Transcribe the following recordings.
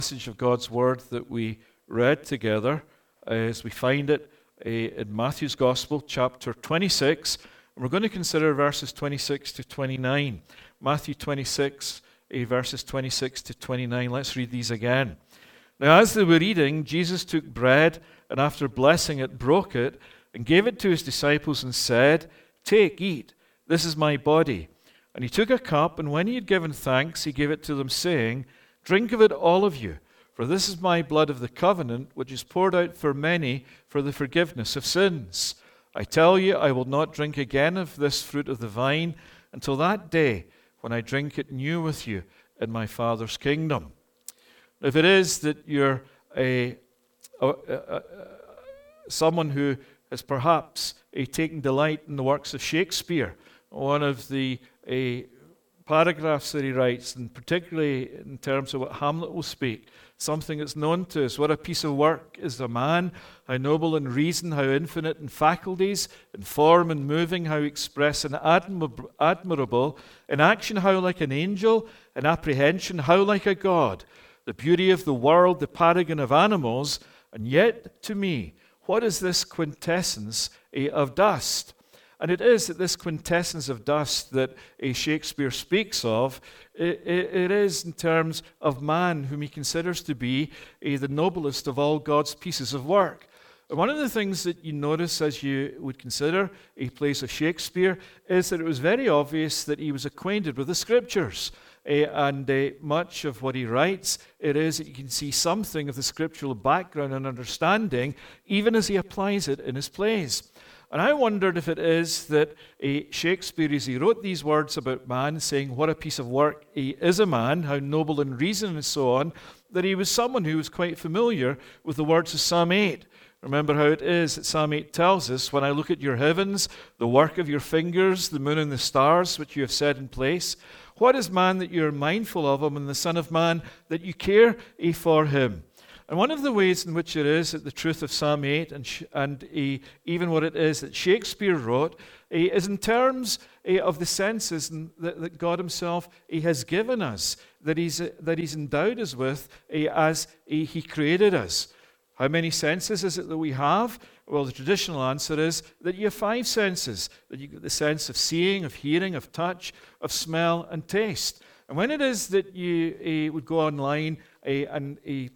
Passage of God's Word that we read together as we find it in Matthew's Gospel, chapter 26. And we're going to consider verses 26 to 29. Matthew 26, verses 26 to 29. Let's read these again. Now, as they were eating, Jesus took bread, and after blessing it, broke it, and gave it to his disciples and said, "Take, eat, this is my body." And he took a cup, and when he had given thanks, he gave it to them, saying, "Drink of it, all of you, for this is my blood of the covenant, which is poured out for many for the forgiveness of sins. I tell you, I will not drink again of this fruit of the vine until that day when I drink it new with you in my Father's kingdom." If it is that you're someone who has perhaps taken delight in the works of Shakespeare, one of the paragraphs that he writes, and particularly in terms of what Hamlet will speak, something that's known to us. What a piece of work is a man, how noble in reason, how infinite in faculties, in form and moving, how express and admirable, in action how like an angel, in apprehension how like a god, the beauty of the world, the paragon of animals, and yet to me, what is this quintessence of dust? And it is that this quintessence of dust that Shakespeare speaks of, it is in terms of man whom he considers to be the noblest of all God's pieces of work. And one of the things that you notice as you would consider a plays of Shakespeare is that it was very obvious that he was acquainted with the Scriptures. And much of what he writes, it is that you can see something of the scriptural background and understanding even as he applies it in his plays. And I wondered if it is that Shakespeare, as he wrote these words about man, saying what a piece of work he is a man, how noble in reason and so on, that he was someone who was quite familiar with the words of Psalm 8. Remember how it is that Psalm 8 tells us, "When I look at your heavens, the work of your fingers, the moon and the stars, which you have set in place, what is man that you are mindful of him, and the son of man that you care for him?" And one of the ways in which it is that the truth of Psalm 8 and even what it is that Shakespeare wrote is in terms of the senses that God himself has given us, that he's endowed us with as he created us. How many senses is it that we have? Well, the traditional answer is that you have 5 senses. That you get the sense of seeing, of hearing, of touch, of smell, and taste. And when it is that you would go online and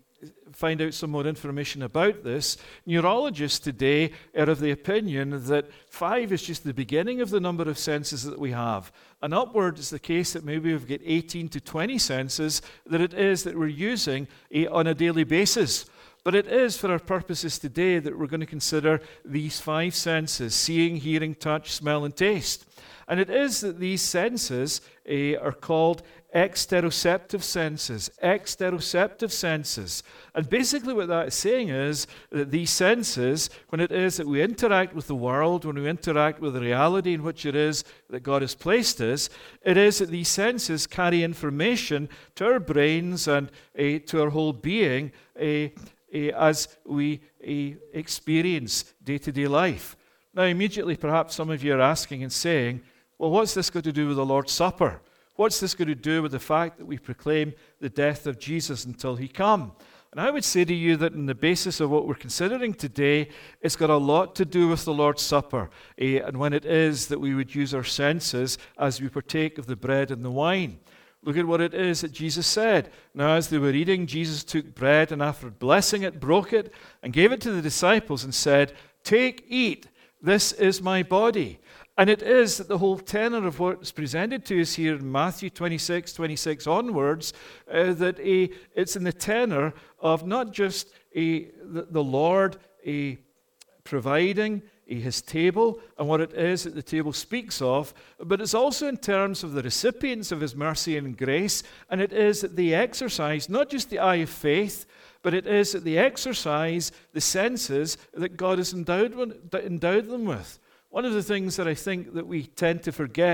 find out some more information about this, neurologists today are of the opinion that 5 is just the beginning of the number of senses that we have. And upward is the case that maybe we've got 18 to 20 senses that it is that we're using on a daily basis. But it is for our purposes today that we're going to consider these 5 senses: seeing, hearing, touch, smell, and taste. And it is that these senses are called exteroceptive senses. Exteroceptive senses. And basically what that is saying is that these senses, when it is that we interact with the world, when we interact with the reality in which it is that God has placed us, it is that these senses carry information to our brains and to our whole being as we experience day-to-day life. Now, immediately, perhaps some of you are asking and saying, well, what's this got to do with the Lord's Supper? What's this going to do with the fact that we proclaim the death of Jesus until he come? And I would say to you that on the basis of what we're considering today, it's got a lot to do with the Lord's Supper, and when it is that we would use our senses as we partake of the bread and the wine. Look at what it is that Jesus said. Now, as they were eating, Jesus took bread, and after blessing it, broke it, and gave it to the disciples and said, "Take, eat, this is my body." And it is that the whole tenor of what is presented to us here in Matthew 26 onwards, that it's in the tenor of not just the Lord providing his table and what it is that the table speaks of, but it's also in terms of the recipients of his mercy and grace, and it is that they exercise not just the eye of faith, but it is that they exercise the senses that God has endowed them with. One of the things that I think that we tend to forget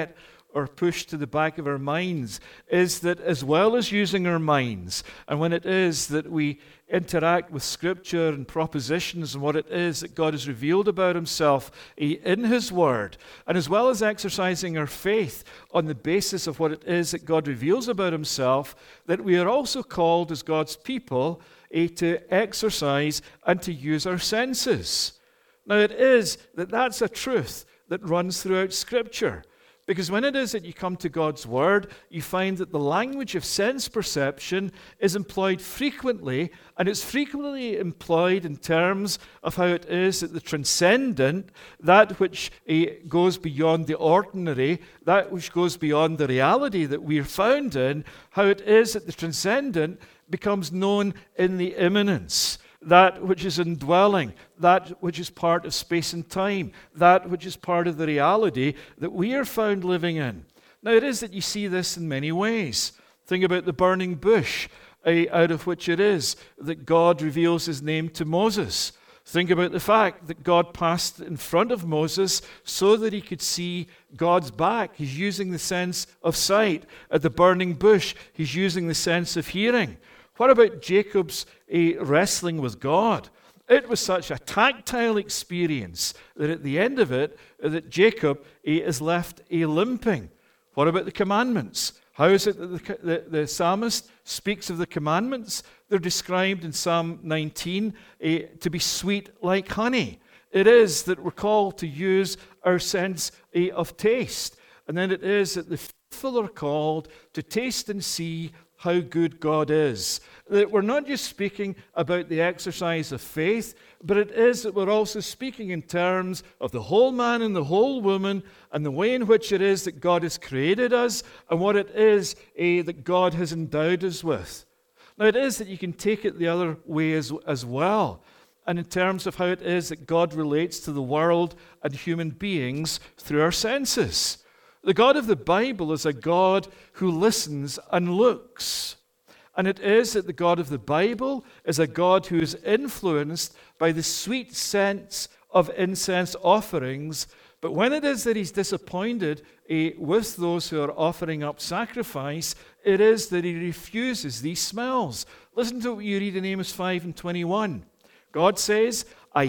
or pushed to the back of our minds is that as well as using our minds, and when it is that we interact with Scripture and propositions and what it is that God has revealed about himself in his Word, and as well as exercising our faith on the basis of what it is that God reveals about himself, that we are also called as God's people to exercise and to use our senses. Now it is that that's a truth that runs throughout Scripture. Because when it is that you come to God's Word, you find that the language of sense perception is employed frequently, and it's frequently employed in terms of how it is that the transcendent, that which goes beyond the ordinary, that which goes beyond the reality that we are found in, how it is that the transcendent becomes known in the immanence. That which is indwelling, that which is part of space and time, that which is part of the reality that we are found living in. Now it is that you see this in many ways. Think about the burning bush, out of which it is that God reveals his name to Moses. Think about the fact that God passed in front of Moses so that he could see God's back. He's using the sense of sight. At the burning bush, he's using the sense of hearing. What about Jacob's wrestling with God? It was such a tactile experience that at the end of it, that Jacob is left limping. What about the commandments? How is it that the psalmist speaks of the commandments? They're described in Psalm 19 to be sweet like honey. It is that we're called to use our sense of taste. And then it is that the faithful are called to taste and see how good God is. That we're not just speaking about the exercise of faith, but it is that we're also speaking in terms of the whole man and the whole woman and the way in which it is that God has created us and what it is that God has endowed us with. Now it is that you can take it the other way as well, and in terms of how it is that God relates to the world and human beings through our senses. The God of the Bible is a God who listens and looks. And it is that the God of the Bible is a God who is influenced by the sweet sense of incense offerings. But when it is that he's disappointed with those who are offering up sacrifice, it is that he refuses these smells. Listen to what you read in Amos 5:21. God says,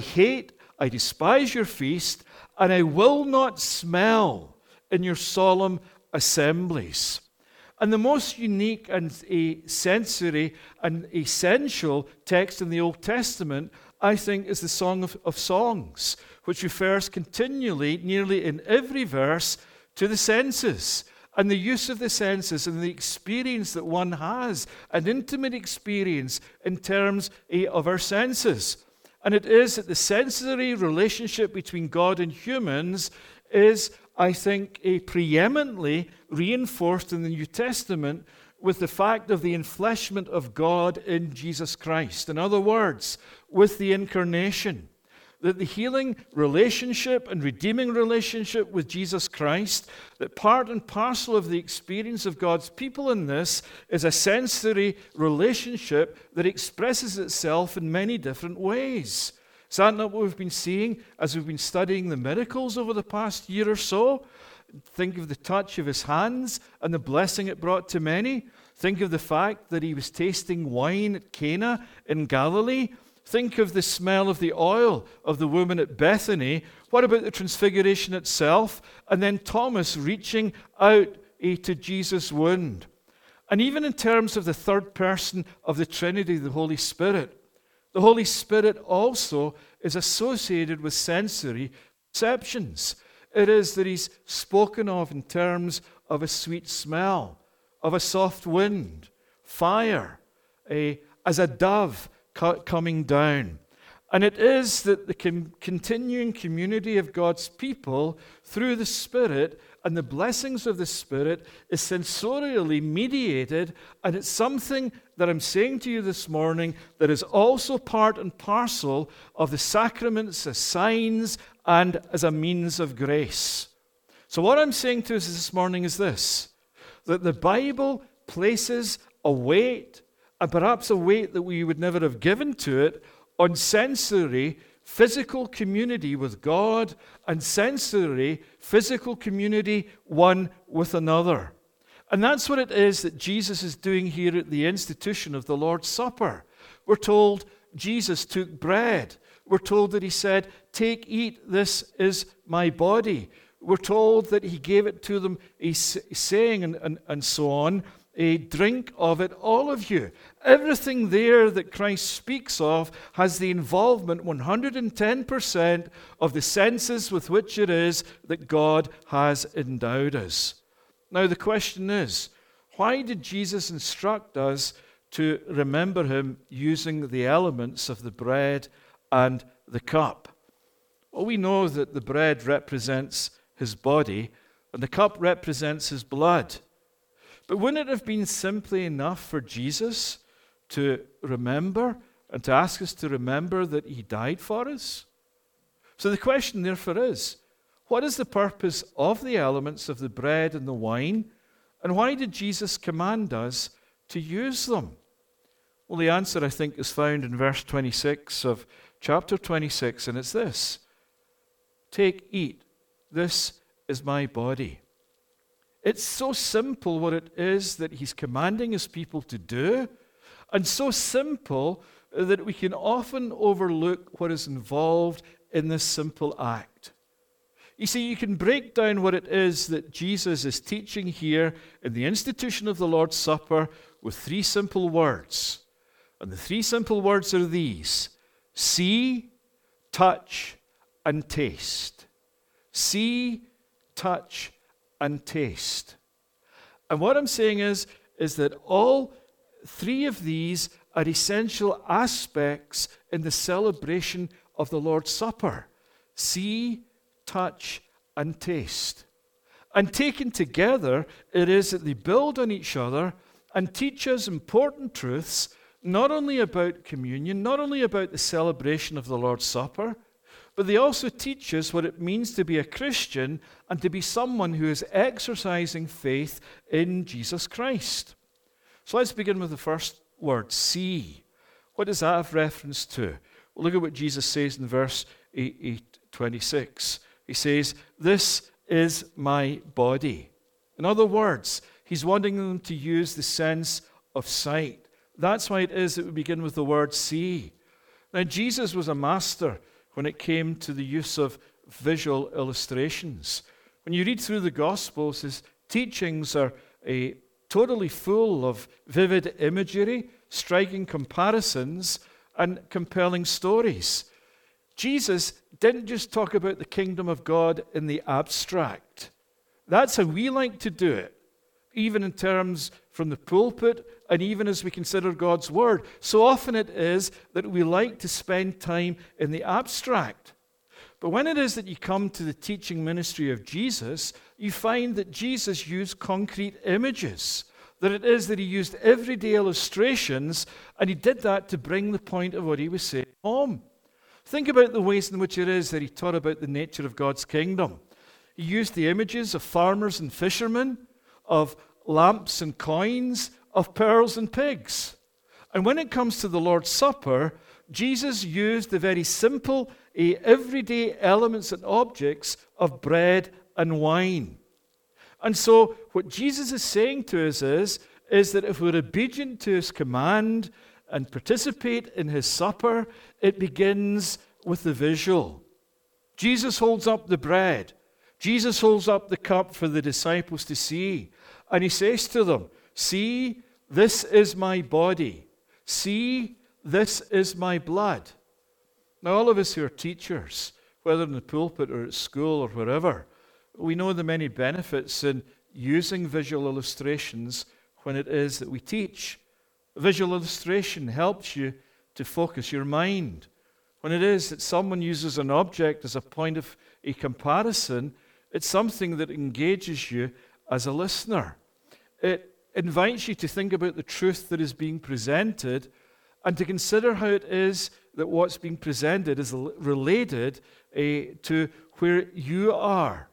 I despise your feast, and I will not smell in your solemn assemblies. And the most unique and sensory and essential text in the Old Testament, I think, is the Song of Songs, which refers continually, nearly in every verse, to the senses and the use of the senses and the experience that one has, an intimate experience in terms of our senses. And it is that the sensory relationship between God and humans is, I think, preeminently reinforced in the New Testament with the fact of the enfleshment of God in Jesus Christ. In other words, with the incarnation. That the healing relationship and redeeming relationship with Jesus Christ, that part and parcel of the experience of God's people in this is a sensory relationship that expresses itself in many different ways. Is that not what we've been seeing as we've been studying the miracles over the past year or so? Think of the touch of his hands and the blessing it brought to many. Think of the fact that he was tasting wine at Cana in Galilee. Think of the smell of the oil of the woman at Bethany. What about the transfiguration itself? And then Thomas reaching out to Jesus' wound. And even in terms of the third person of the Trinity, the Holy Spirit, the Holy Spirit also is associated with sensory perceptions. It is that he's spoken of in terms of a sweet smell, of a soft wind, fire, as a dove coming down. And it is that the continuing community of God's people through the Spirit and the blessings of the Spirit is sensorially mediated, and it's something that I'm saying to you this morning that is also part and parcel of the sacraments as signs and as a means of grace. So what I'm saying to us this morning is this, that the Bible places a weight, and perhaps a weight that we would never have given to it, on sensory physical community with God and sensory physical community one with another. And that's what it is that Jesus is doing here at the institution of the Lord's Supper. We're told Jesus took bread. We're told that he said, "Take, eat, this is my body." We're told that he gave it to them, he's saying, and so on, "Drink of it, all of you." Everything there that Christ speaks of has the involvement 110% of the senses with which it is that God has endowed us. Now the question is, why did Jesus instruct us to remember him using the elements of the bread and the cup? Well, we know that the bread represents his body and the cup represents his blood. But wouldn't it have been simply enough for Jesus to remember and to ask us to remember that he died for us? So the question therefore is, what is the purpose of the elements of the bread and the wine, and why did Jesus command us to use them? Well, the answer, I think, is found in verse 26 of chapter 26, and it's this: "Take, eat, this is my body." It's so simple what it is that he's commanding his people to do, and so simple that we can often overlook what is involved in this simple act. You see, you can break down what it is that Jesus is teaching here in the institution of the Lord's Supper with three simple words. And the three simple words are these: see, touch, and taste. See, touch, and taste. And what I'm saying is that all three of these are essential aspects in the celebration of the Lord's Supper. See, touch, and taste. And taken together, it is that they build on each other and teach us important truths, not only about communion, not only about the celebration of the Lord's Supper, but they also teach us what it means to be a Christian and to be someone who is exercising faith in Jesus Christ. So let's begin with the first word, see. What does that have reference to? Well, look at what Jesus says in verse 26. He says, "This is my body." In other words, he's wanting them to use the sense of sight. That's why it is that we begin with the word see. Now, Jesus was a master when it came to the use of visual illustrations. When you read through the Gospels, his teachings are totally full of vivid imagery, striking comparisons, and compelling stories. Jesus didn't just talk about the kingdom of God in the abstract. That's how we like to do it, even in terms from the pulpit and even as we consider God's word. So often it is that we like to spend time in the abstract. But when it is that you come to the teaching ministry of Jesus, you find that Jesus used concrete images, that it is that he used everyday illustrations, and he did that to bring the point of what he was saying home. Think about the ways in which it is that he taught about the nature of God's kingdom. He used the images of farmers and fishermen, of lamps and coins, of pearls and pigs. And when it comes to the Lord's Supper, Jesus used the very simple, everyday elements and objects of bread and wine. And so what Jesus is saying to us is that if we're obedient to his command and participate in his supper, it begins with the visual. Jesus holds up the bread. Jesus holds up the cup for the disciples to see. And he says to them, "See, this is my body. See, this is my blood." Now, all of us who are teachers, whether in the pulpit or at school or wherever, we know the many benefits in using visual illustrations when it is that we teach. Visual illustration helps you to focus your mind. When it is that someone uses an object as a point of a comparison, it's something that engages you as a listener. It invites you to think about the truth that is being presented and to consider how it is that what's being presented is related to where you are.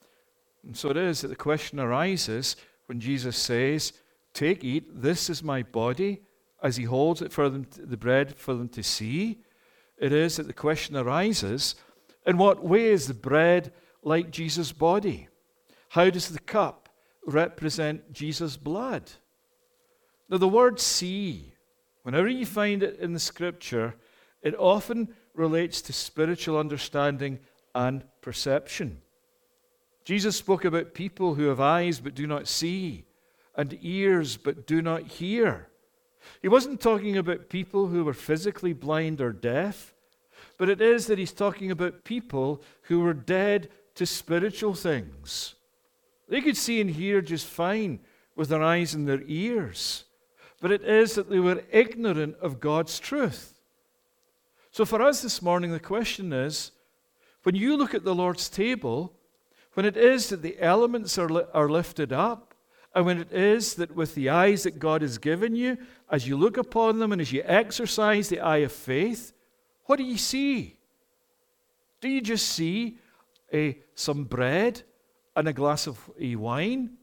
And so it is that the question arises when Jesus says, "Take, eat, this is my body," as he holds it for them, the bread for them to see. it is that the question arises, in what way is the bread like Jesus' body? How does the cup represent Jesus' blood? Now, the word see, whenever you find it in the Scripture, it often relates to spiritual understanding and perception. Jesus spoke about people who have eyes but do not see, and ears but do not hear. He wasn't talking about people who were physically blind or deaf, but it is that he's talking about people who were dead to spiritual things. They could see and hear just fine with their eyes and their ears, but it is that they were ignorant of God's truth. So for us this morning, the question is, when you look at the Lord's table, when it is that the elements are lifted up, and when it is that with the eyes that God has given you, as you look upon them and as you exercise the eye of faith, what do you see? Do you just see some bread and a glass of wine?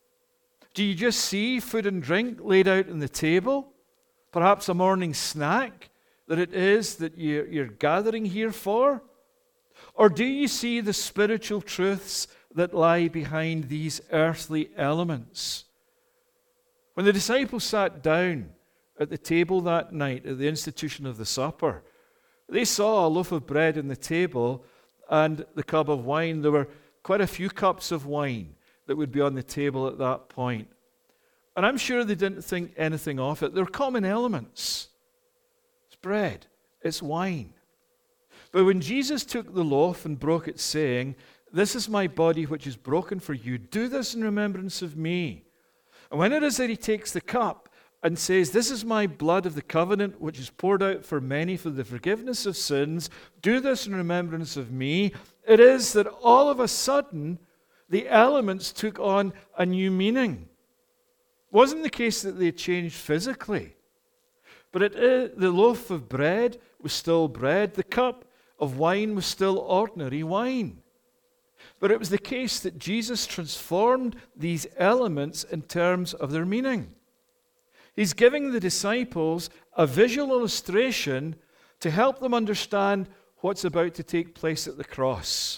Do you just see food and drink laid out on the table? Perhaps a morning snack that it is that you're gathering here for? Or do you see the spiritual truths that lie behind these earthly elements? When the disciples sat down at the table that night at the institution of the supper, they saw a loaf of bread on the table and the cup of wine. There were quite a few cups of wine that would be on the table at that point. And I'm sure they didn't think anything of it. They're common elements. It's bread, it's wine. But when Jesus took the loaf and broke it, saying, "This is my body which is broken for you. Do this in remembrance of me." And when it is that he takes the cup and says, "This is my blood of the covenant which is poured out for many for the forgiveness of sins. Do this in remembrance of me," it is that all of a sudden the elements took on a new meaning. It wasn't the case that they changed physically, but the loaf of bread was still bread. The cup of wine was still ordinary wine. But it was the case that Jesus transformed these elements in terms of their meaning. He's giving the disciples a visual illustration to help them understand what's about to take place at the cross.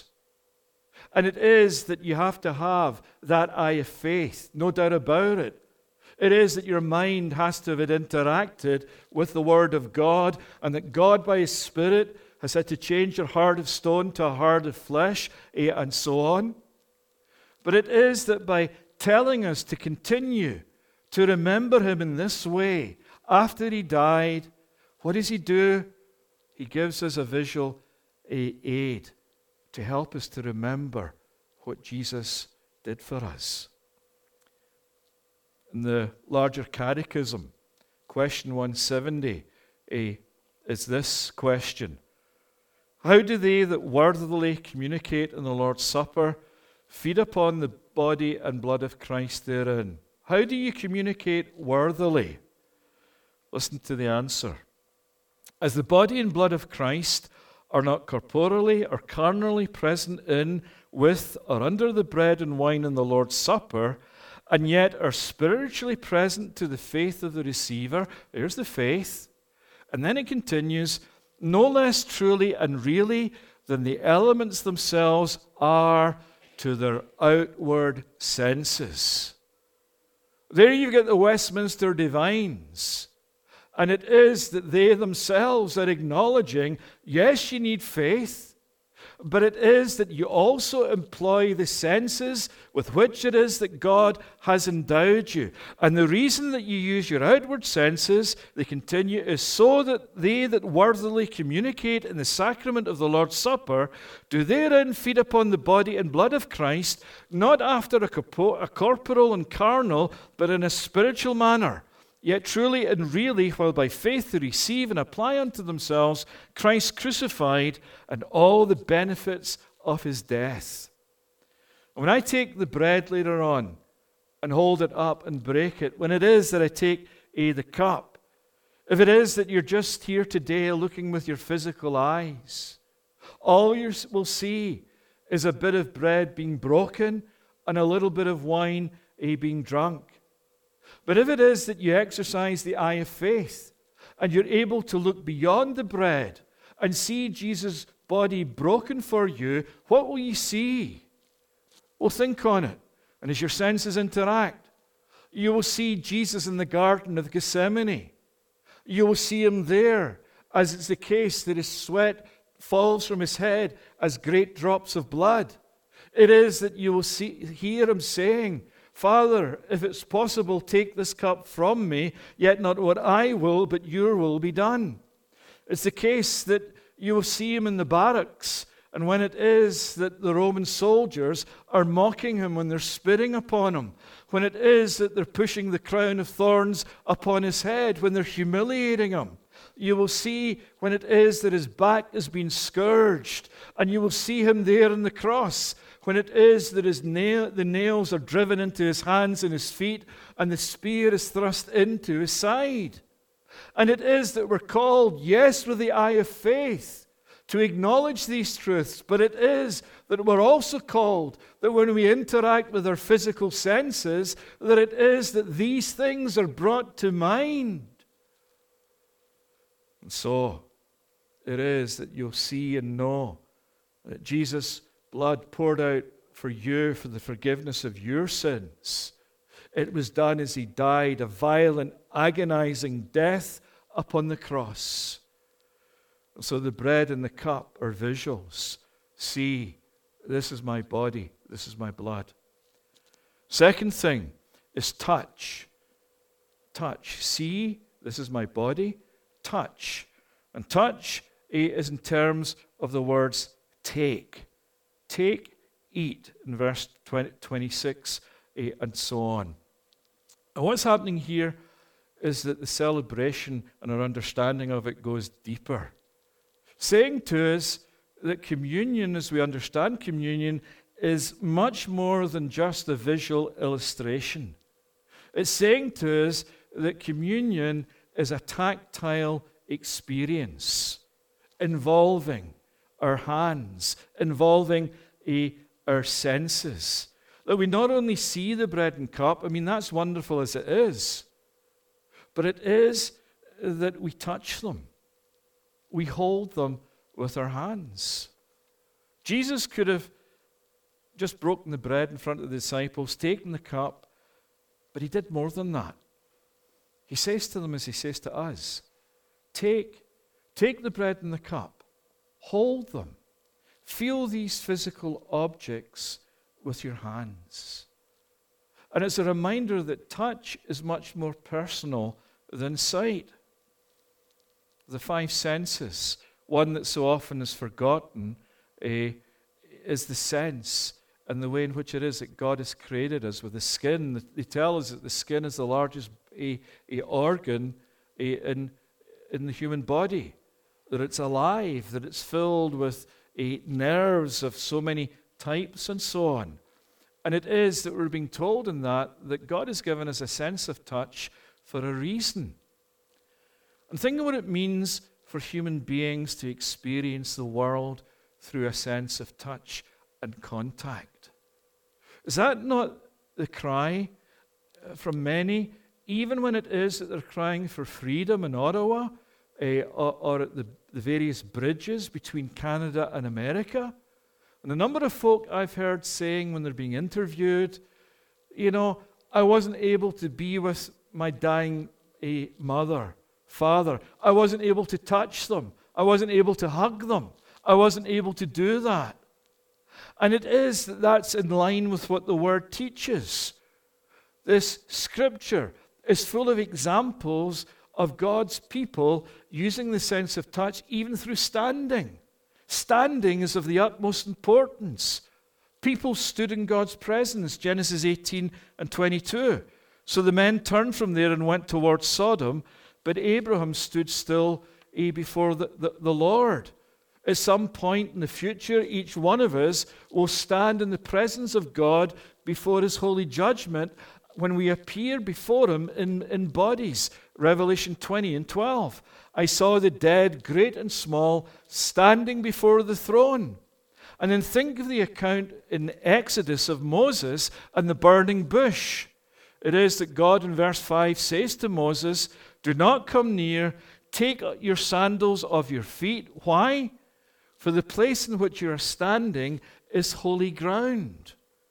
And it is that you have to have that eye of faith, no doubt about it. It is that your mind has to have interacted with the Word of God, and that God by His Spirit has had to change your heart of stone to a heart of flesh, and so on. But it is that by telling us to continue to remember Him in this way, after He died, what does He do? He gives us a visual aid to help us to remember what Jesus did for us. In the larger catechism, question 170 is this question: how do they that worthily communicate in the Lord's Supper feed upon the body and blood of Christ therein? How do you communicate worthily? Listen to the answer. As the body and blood of Christ are not corporally or carnally present in, with, or under the bread and wine in the Lord's Supper, and yet are spiritually present to the faith of the receiver. There's the faith. And then it continues, no less truly and really than the elements themselves are to their outward senses. There you've got the Westminster Divines. And it is that they themselves are acknowledging, yes, you need faith, but it is that you also employ the senses with which it is that God has endowed you. And the reason that you use your outward senses, they continue, is so that they that worthily communicate in the sacrament of the Lord's Supper do therein feed upon the body and blood of Christ, not after a corporal and carnal, but in a spiritual manner. Yet truly and really, while by faith they receive and apply unto themselves Christ crucified and all the benefits of His death. And when I take the bread later on and hold it up and break it, when it is that I take the cup, if it is that you're just here today looking with your physical eyes, all you will see is a bit of bread being broken and a little bit of wine being drunk. But if it is that you exercise the eye of faith and you're able to look beyond the bread and see Jesus' body broken for you, what will you see? Well, think on it. And as your senses interact, you will see Jesus in the Garden of Gethsemane. You will see him there, as it's the case that his sweat falls from his head as great drops of blood. It is that you will hear him saying, Father, if it's possible, take this cup from me, yet not what I will, but your will be done. It's the case that you will see him in the barracks, and when it is that the Roman soldiers are mocking him when they're spitting upon him, when it is that they're pushing the crown of thorns upon his head, when they're humiliating him, you will see when it is that his back is being scourged, and you will see him there on the cross, when it is that the nails are driven into his hands and his feet, and the spear is thrust into his side. And it is that we're called, yes, with the eye of faith, to acknowledge these truths, but it is that we're also called that when we interact with our physical senses, that it is that these things are brought to mind. And so it is that you'll see and know that Jesus' blood poured out for you for the forgiveness of your sins. It was done as he died a violent, agonizing death upon the cross. And so the bread and the cup are visuals. See, this is my body, this is my blood. Second thing is touch. Touch. See, this is my body. Touch. And touch is in terms of the words take. Take, eat, in verse 26, and so on. And what's happening here is that the celebration and our understanding of it goes deeper, saying to us that communion, as we understand communion, is much more than just a visual illustration. It's saying to us that communion is a tactile experience involving our hands, involving our senses. That we not only see the bread and cup, I mean, that's wonderful as it is, but it is that we touch them. We hold them with our hands. Jesus could have just broken the bread in front of the disciples, taken the cup, but he did more than that. He says to them as he says to us, take the bread and the cup, hold them, feel these physical objects with your hands. And it's a reminder that touch is much more personal than sight. The five senses, one that so often is forgotten, is the sense and the way in which it is that God has created us with the skin. They tell us that the skin is the largest organ in the human body, that it's alive, that it's filled with nerves of so many types and so on. And it is that we're being told in that God has given us a sense of touch for a reason. And think of what it means for human beings to experience the world through a sense of touch and contact. Is that not the cry from many, even when it is that they're crying for freedom in Ottawa or at the various bridges between Canada and America? And the number of folk I've heard saying when they're being interviewed, I wasn't able to be with my dying father. I wasn't able to touch them. I wasn't able to hug them. I wasn't able to do that. And it is that's in line with what the Word teaches. This Scripture is full of examples of God's people using the sense of touch even through standing. Standing is of the utmost importance. People stood in God's presence, Genesis 18 and 22. So the men turned from there and went towards Sodom, but Abraham stood still before the Lord. At some point in the future, each one of us will stand in the presence of God before his holy judgment when we appear before him in bodies. Revelation 20 and 12. I saw the dead, great and small, standing before the throne. And then think of the account in Exodus of Moses and the burning bush. It is that God in verse 5 says to Moses, do not come near take your sandals off your feet. Why? For the place in which you are standing is holy ground.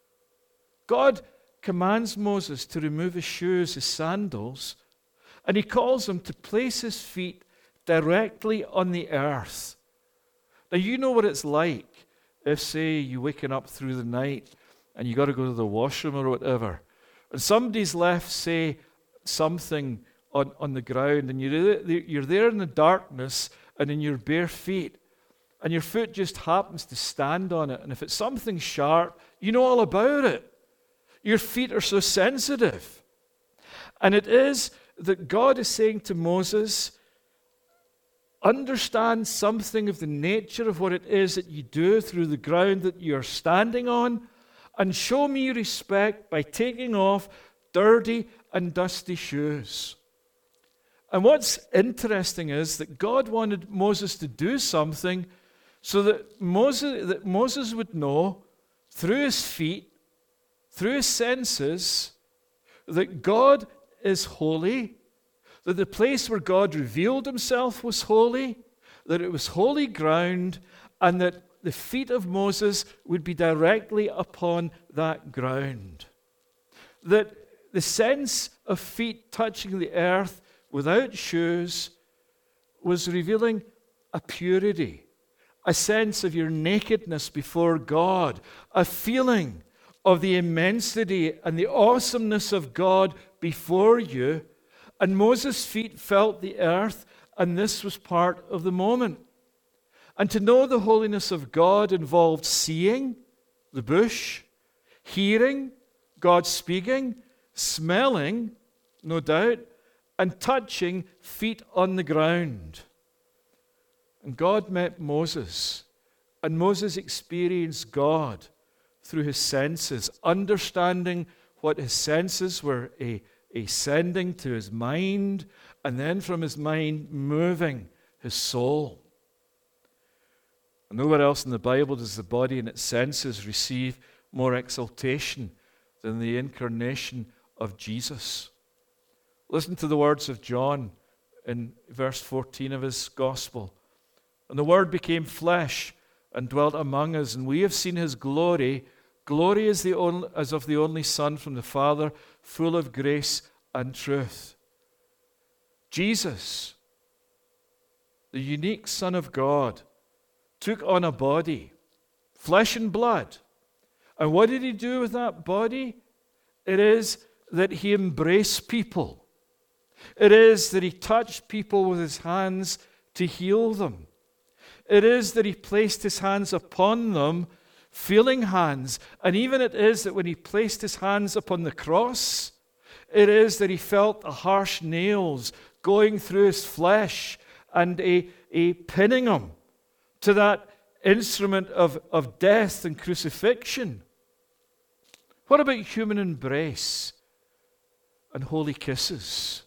God commands Moses to remove his shoes, his sandals, and he calls him to place his feet directly on the earth. Now, you know what it's like if, say, you're waking up through the night and you got to go to the washroom or whatever, and somebody's left, say, something on the ground, and you're there in the darkness and in your bare feet, and your foot just happens to stand on it, and if it's something sharp, you know all about it. Your feet are so sensitive. And it is that God is saying to Moses, understand something of the nature of what it is that you do through the ground that you're standing on, and show me respect by taking off dirty and dusty shoes. And what's interesting is that God wanted Moses to do something so that Moses would know through his feet, through his senses, that God is holy, that the place where God revealed himself was holy, that it was holy ground, and that the feet of Moses would be directly upon that ground. That the sense of feet touching the earth without shoes was revealing a purity, a sense of your nakedness before God, a feeling of the immensity and the awesomeness of God before you. And Moses' feet felt the earth, and this was part of the moment. And to know the holiness of God involved seeing the bush, hearing God speaking, smelling, no doubt, and touching feet on the ground. And God met Moses, and Moses experienced God through his senses, understanding what his senses were sending to his mind, and then from his mind moving his soul. And nowhere else in the Bible does the body and its senses receive more exaltation than the incarnation of Jesus. Listen to the words of John in verse 14 of his gospel. And the Word became flesh and dwelt among us, and we have seen his glory. Glory as of the only Son from the Father, full of grace and truth. Jesus, the unique Son of God, took on a body, flesh and blood. And what did he do with that body? It is that he embraced people. It is that he touched people with his hands to heal them. It is that he placed his hands upon them, feeling hands. And even it is that when he placed his hands upon the cross, it is that he felt the harsh nails going through his flesh and a pinning him to that instrument of death and crucifixion. What about human embrace and holy kisses?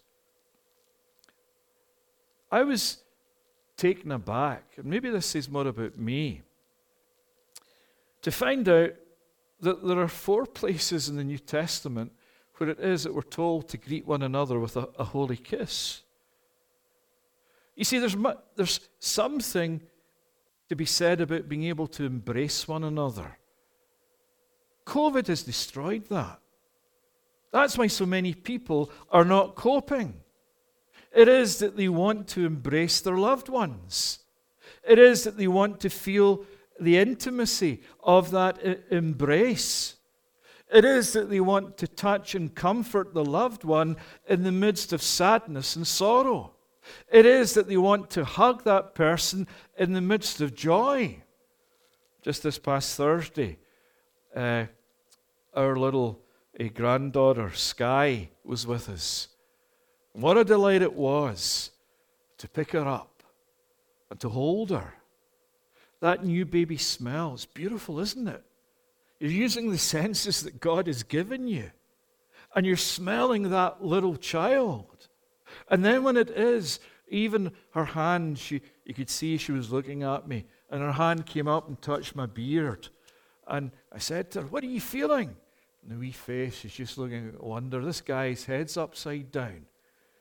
I was taken aback, and maybe this says more about me, to find out that there are 4 places in the New Testament where it is that we're told to greet one another with a holy kiss. You see, there's something to be said about being able to embrace one another. COVID has destroyed that. That's why so many people are not coping. It is that they want to embrace their loved ones. It is that they want to feel the intimacy of that embrace. It is that they want to touch and comfort the loved one in the midst of sadness and sorrow. It is that they want to hug that person in the midst of joy. Just this past Thursday, our little granddaughter, Sky, was with us. What a delight it was to pick her up and to hold her. That new baby smell is beautiful, isn't it? You're using the senses that God has given you, and you're smelling that little child. And then when it is, even her hand, you could see she was looking at me, and her hand came up and touched my beard. And I said to her, "What are you feeling?" And the wee face, she's just looking at wonder. This guy's head's upside down.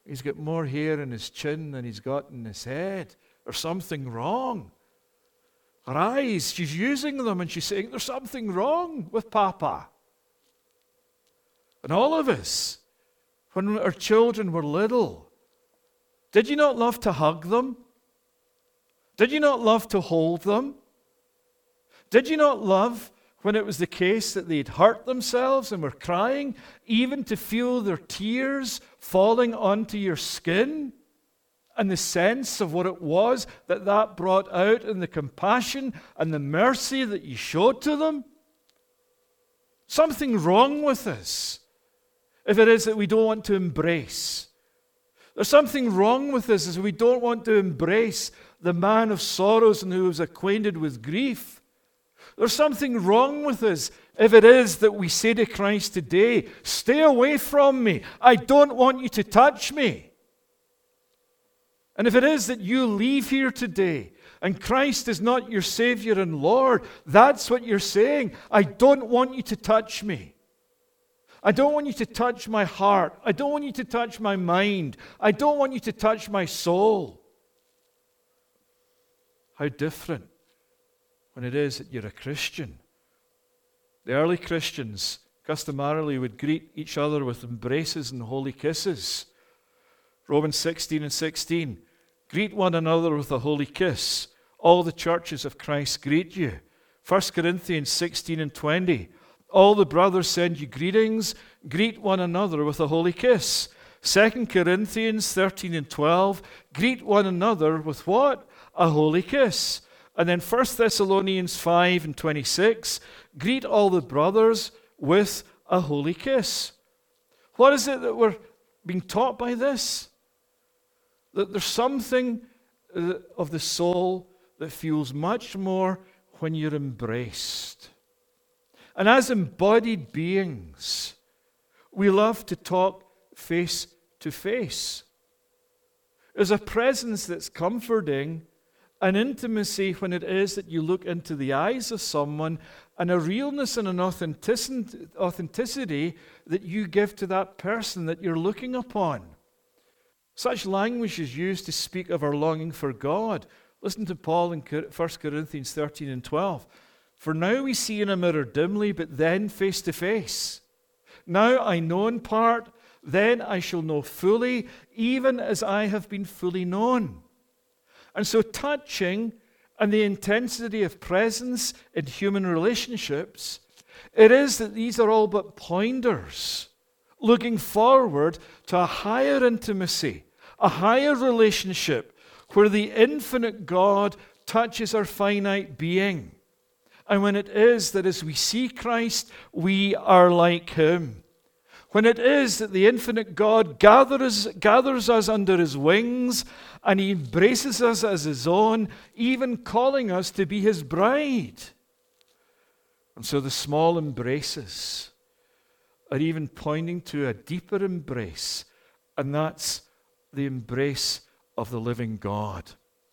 He's got more hair in his chin than he's got in his head. There's something wrong. Her eyes, she's using them and she's saying, there's something wrong with Papa. And all of us, when our children were little, did you not love to hug them? Did you not love to hold them? Did you not love when it was the case that they'd hurt themselves and were crying, even to feel their tears falling onto your skin? And the sense of what it was that brought out, and the compassion and the mercy that you showed to them? Something wrong with us if it is that we don't want to embrace. There's something wrong with us as we don't want to embrace the man of sorrows and who is acquainted with grief. There's something wrong with us if it is that we say to Christ today, stay away from me. I don't want you to touch me. And if it is that you leave here today and Christ is not your Savior and Lord, that's what you're saying. I don't want you to touch me. I don't want you to touch my heart. I don't want you to touch my mind. I don't want you to touch my soul. How different when it is that you're a Christian. The early Christians customarily would greet each other with embraces and holy kisses. Romans 16:16. Greet one another with a holy kiss. All the churches of Christ greet you. 1 Corinthians 16:20. All the brothers send you greetings. Greet one another with a holy kiss. 2 Corinthians 13:12. Greet one another with what? A holy kiss. And then 1 Thessalonians 5:26. Greet all the brothers with a holy kiss. What is it that we're being taught by this? That there's something of the soul that feels much more when you're embraced. And as embodied beings, we love to talk face to face. There's a presence that's comforting, an intimacy when it is that you look into the eyes of someone, and a realness and an authenticity that you give to that person that you're looking upon. Such language is used to speak of our longing for God. Listen to Paul in 1 Corinthians 13:12. For now we see in a mirror dimly, but then face to face. Now I know in part, then I shall know fully, even as I have been fully known. And so touching and the intensity of presence in human relationships, it is that these are all but pointers, looking forward to a higher intimacy, a higher relationship, where the infinite God touches our finite being. And when it is that as we see Christ, we are like Him. When it is that the infinite God gathers us under His wings and He embraces us as His own, even calling us to be His bride. And so the small embraces are even pointing to a deeper embrace, and that's the embrace of the living God.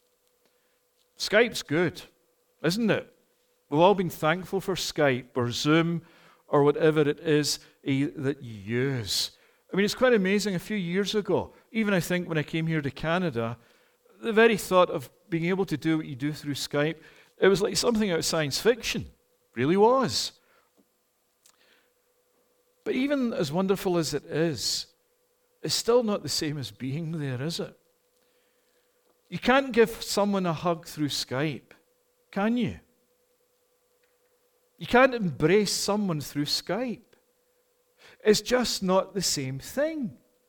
Skype's good, isn't it? We've all been thankful for Skype or Zoom or whatever it is that you use. I mean, it's quite amazing. A few years ago, even I think when I came here to Canada, the very thought of being able to do what you do through Skype, it was like something out of science fiction. It really was. But even as wonderful as it is, it's still not the same as being there, is it? You can't give someone a hug through Skype, can you? You can't embrace someone through Skype. It's just not the same thing.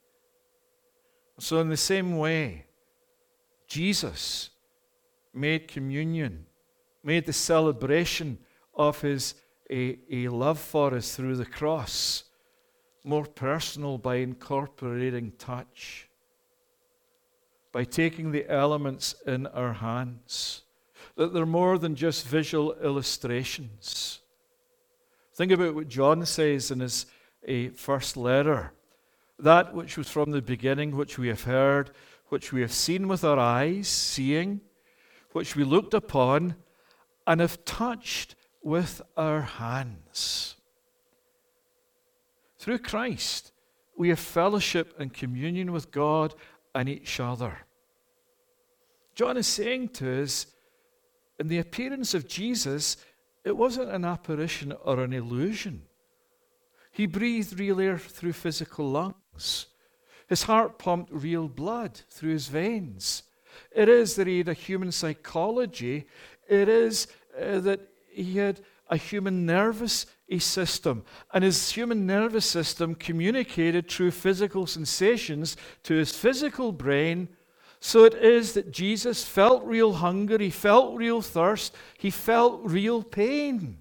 So in the same way, Jesus made communion, made the celebration of His a love for us through the cross more personal by incorporating touch, by taking the elements in our hands, that they're more than just visual illustrations. Think about what John says in his first letter. That which was from the beginning, which we have heard, which we have seen with our eyes, seeing, which we looked upon, and have touched with our hands. Through Christ, we have fellowship and communion with God and each other. John is saying to us, in the appearance of Jesus, it wasn't an apparition or an illusion. He breathed real air through physical lungs. His heart pumped real blood through his veins. It is that he had a human psychology. It is that he had a human nervous system. And his human nervous system communicated through physical sensations to his physical brain. So it is that Jesus felt real hunger, he felt real thirst, he felt real pain.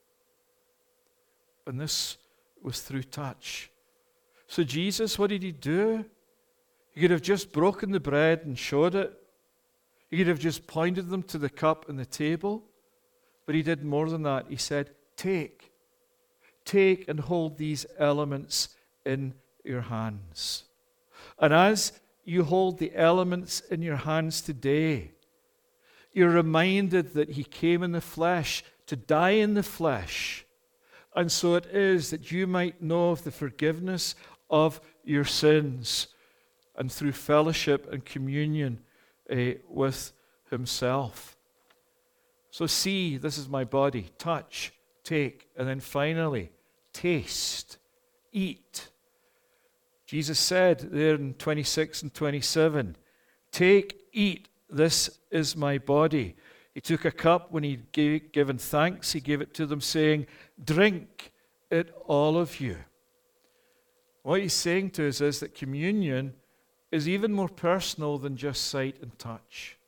And this was through touch. So Jesus, what did he do? He could have just broken the bread and showed it. He could have just pointed them to the cup and the table. But he did more than that. He said, take and hold these elements in your hands. And as you hold the elements in your hands today, you're reminded that he came in the flesh to die in the flesh. And so it is that you might know of the forgiveness of your sins and through fellowship and communion with himself. So see, this is my body. Touch, take, and then finally, taste, eat. Jesus said there in 26 and 27, take, eat, this is my body. He took a cup when he'd given thanks. He gave it to them saying, drink it, all of you. What he's saying to us is that communion is even more personal than just sight and touch.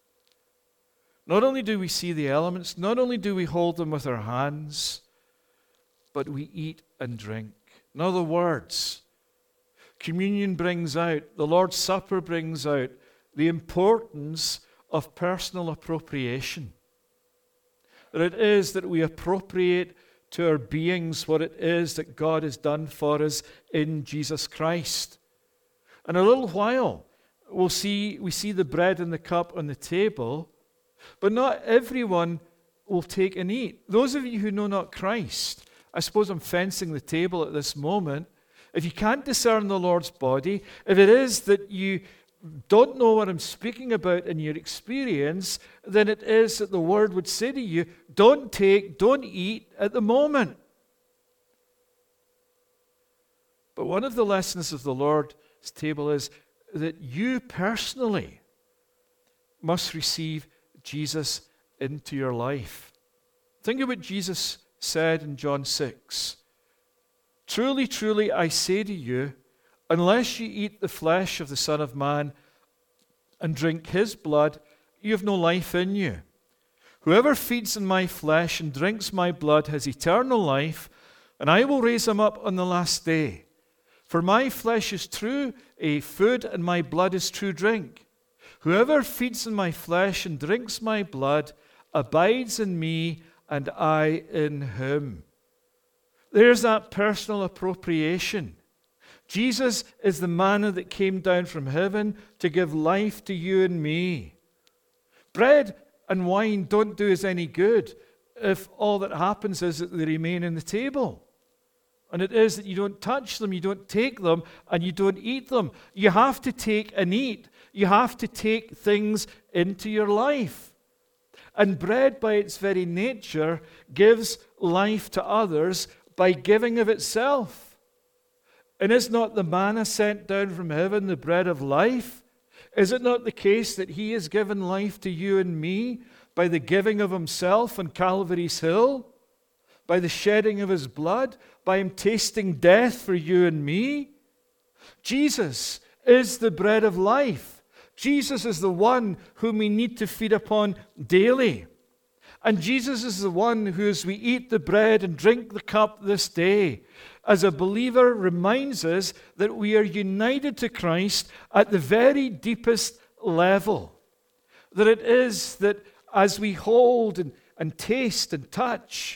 Not only do we see the elements, not only do we hold them with our hands, but we eat and drink. In other words, communion brings out, the Lord's Supper brings out the importance of personal appropriation. That it is that we appropriate to our beings what it is that God has done for us in Jesus Christ. In a little while, we see the bread and the cup on the table, but not everyone will take and eat. Those of you who know not Christ, I suppose I'm fencing the table at this moment. If you can't discern the Lord's body, if it is that you don't know what I'm speaking about in your experience, then it is that the Word would say to you, don't take, don't eat at the moment. But one of the lessons of the Lord's table is that you personally must receive Jesus into your life. Think of what Jesus said in John 6. Truly, truly, I say to you, unless you eat the flesh of the Son of Man and drink his blood, you have no life in you. Whoever feeds on my flesh and drinks my blood has eternal life, and I will raise him up on the last day. For my flesh is true food, and my blood is true drink. Whoever feeds on my flesh and drinks my blood abides in me, and I in him. There's that personal appropriation. Jesus is the manna that came down from heaven to give life to you and me. Bread and wine don't do us any good if all that happens is that they remain on the table. And it is that you don't touch them, you don't take them, and you don't eat them. You have to take and eat. You have to take things into your life. And bread, by its very nature, gives life to others by giving of itself. And is not the manna sent down from heaven the bread of life? Is it not the case that he has given life to you and me by the giving of himself on Calvary's hill? By the shedding of his blood? By him tasting death for you and me? Jesus is the bread of life. Jesus is the one whom we need to feed upon daily. And Jesus is the one who, as we eat the bread and drink the cup this day, as a believer reminds us that we are united to Christ at the very deepest level. That it is that as we hold and taste and touch,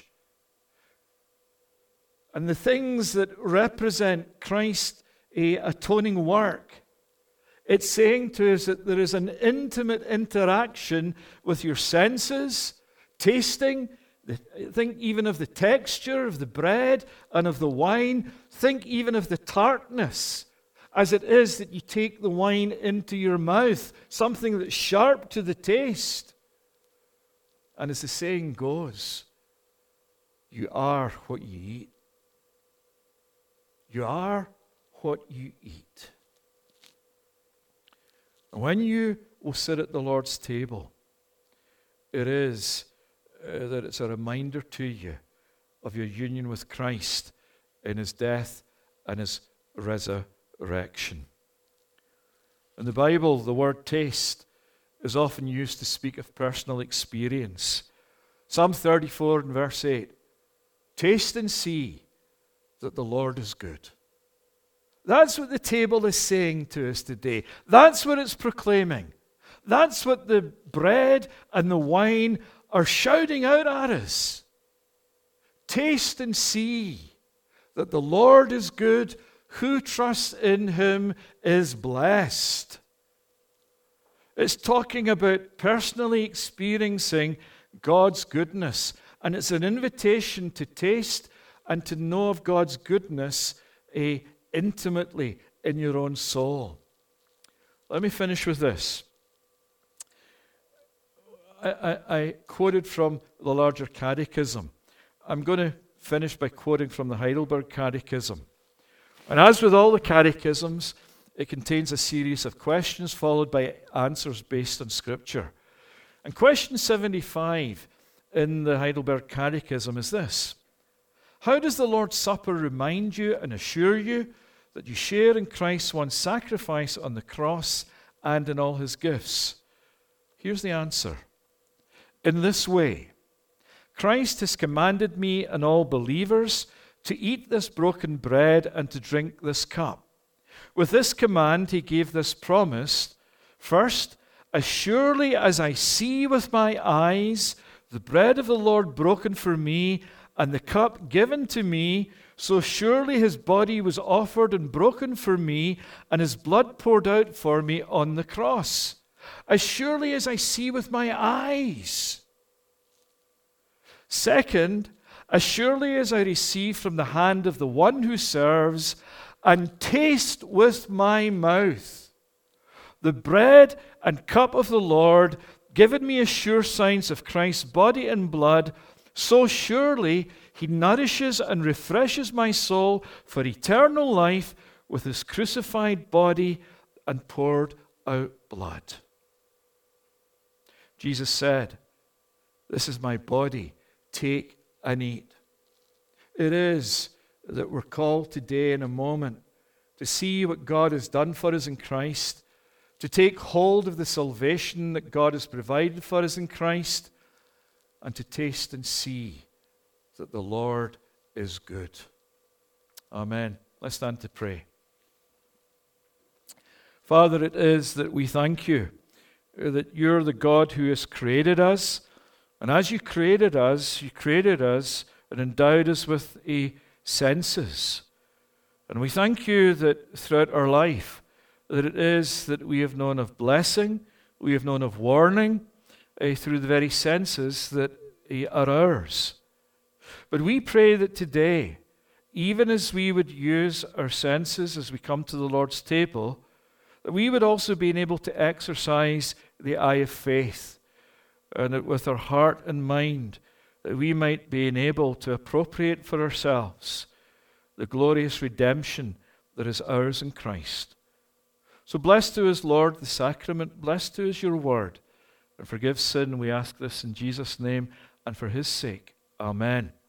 and the things that represent Christ's atoning work, it's saying to us that there is an intimate interaction with your senses, tasting, Think even of the texture of the bread and of the wine. Think even of the tartness as it is that you take the wine into your mouth, something that's sharp to the taste. And as the saying goes, you are what you eat. You are what you eat. And when you will sit at the Lord's table, it is that it's a reminder to you of your union with Christ in his death and his resurrection. In the Bible, the word taste is often used to speak of personal experience. Psalm 34 and verse 8, taste and see that the Lord is good. That's what the table is saying to us today. That's what it's proclaiming. That's what the bread and the wine are shouting out at us. Taste and see that the Lord is good. Who trusts in him is blessed. It's talking about personally experiencing God's goodness. And it's an invitation to taste and to know of God's goodness intimately in your own soul. Let me finish with this. I quoted from the larger catechism. I'm going to finish by quoting from the Heidelberg Catechism. And as with all the catechisms, it contains a series of questions followed by answers based on Scripture. And question 75 in the Heidelberg Catechism is this: how does the Lord's Supper remind you and assure you that you share in Christ's one sacrifice on the cross and in all his gifts? Here's the answer. In this way, Christ has commanded me and all believers to eat this broken bread and to drink this cup. With this command, he gave this promise: first, as surely as I see with my eyes the bread of the Lord broken for me and the cup given to me, so surely his body was offered and broken for me and his blood poured out for me on the cross. As surely as I see with my eyes. Second, as surely as I receive from the hand of the one who serves and taste with my mouth the bread and cup of the Lord, given me as sure signs of Christ's body and blood, so surely he nourishes and refreshes my soul for eternal life with his crucified body and poured out blood. Jesus said, "This is my body, take and eat." It is that we're called today in a moment to see what God has done for us in Christ, to take hold of the salvation that God has provided for us in Christ, and to taste and see that the Lord is good. Amen. Let's stand to pray. Father, it is that we thank you that you're the God who has created us. And as you created us and endowed us with senses. And we thank you that throughout our life, that it is that we have known of blessing, we have known of warning through the very senses that are ours. But we pray that today, even as we would use our senses as we come to the Lord's table, that we would also be able to exercise the eye of faith, and that with our heart and mind, that we might be enabled to appropriate for ourselves the glorious redemption that is ours in Christ. So bless to us, Lord, the sacrament, bless to us your word, and forgive sin. We ask this in Jesus' name and for his sake. Amen.